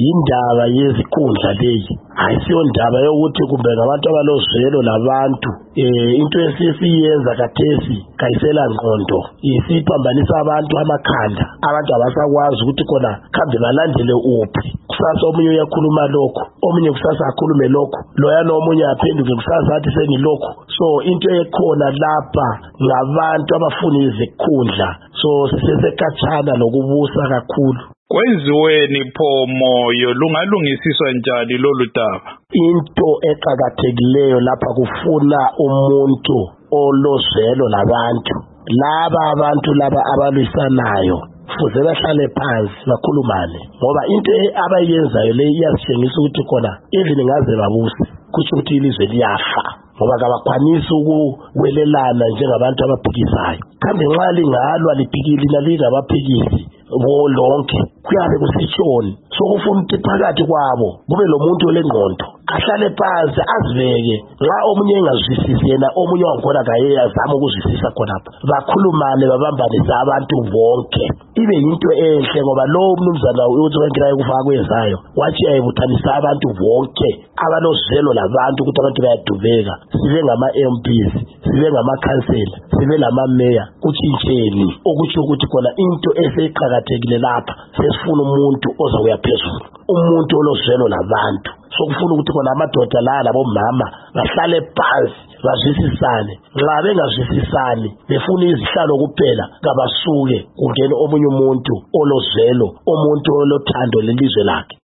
indaba yezikhundla leyi ayisiyo indaba yokuthi kumbe ngabantu abalozwelo labantu into esisiyenza kathesi kayisela ngqondo isiphambanisa abantu amakhanda abantu abasakwazi ukuthi khona kambe balandele uphi kusasa omunye uyakhuluma lokho omunye kusasa akhulume lokho loya nomunye aphenduke kusasa athi sengilokho so into ekhona lapha ngabantu abafuna izikhundla so sisesekhatshana nokubusa kakhulu. Kwenziweni pho moyo lungalungisiswa njani lolu daba? Into eqhakathekileyo lapha kufuna umuntu olozwelo labantu laba abantu laba abalwisanayo fuze bahlale phansi bakhulumane ngoba into abayenzayo le iyasitshengisa ukuthi khona even ngaze babuse kusho ukuthi ilizwe liyafa ngoba kabakwanisi ukuwelelana njengabantu abaphikisayo kambe nxa lingalwa liphikile lingabaphikisi lonke kuyabe kusitshoni sokufuna ukuthi phakathi kwabo kube lo muntu olengqondo ahlale phansi azibeke nxa omunye engazwisisi yena omunye wakhona kaye azama ukuzwisisa khonapha bakhulumane babambanise abantu bonke ibe yinto enhle ngoba lo mnumzana uthi wengilayo kufaka kwezayo wathi ayibuthanisa abantu bonke abalozwelo labantu ukuthi abantu bayadubeka sibe ngama MPs sibe ngama councillor sibe lama mayor kuthintsheni okuthi ukuthi khona into eseqhakathekile lapha sesifuna umuntu ozakuya phezulu umuntu olozwelo labantu sokufuna ukuthi khona amadoda la labomama bahlale phansi bazwisisane nxa bengazwisisani befuna izihlalo kuphela kabasuke kungene omunye umuntu olozwelo umuntu olothando lelizwe lakhe.